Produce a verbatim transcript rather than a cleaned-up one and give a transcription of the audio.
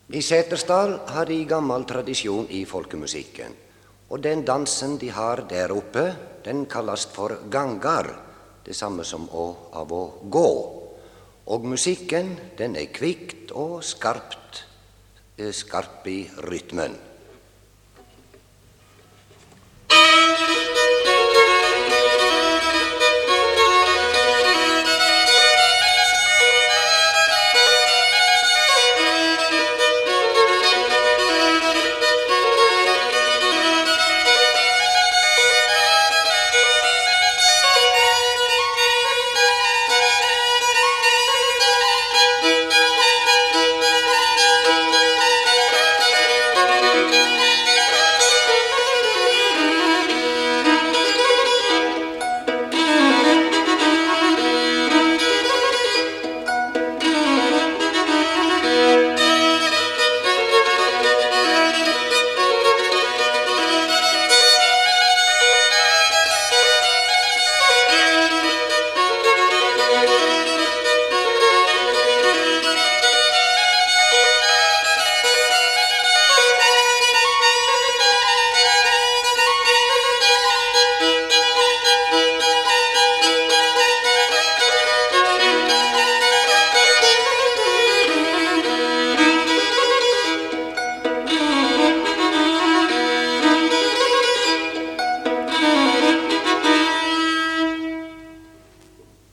I Setesdal har de gammel tradisjon i folkemusikken, og den dansen de har der oppe, den kalles for gangar, det samme som å, av å gå. Og musikken, den er kvikt og skarpt, skarp i rytmen.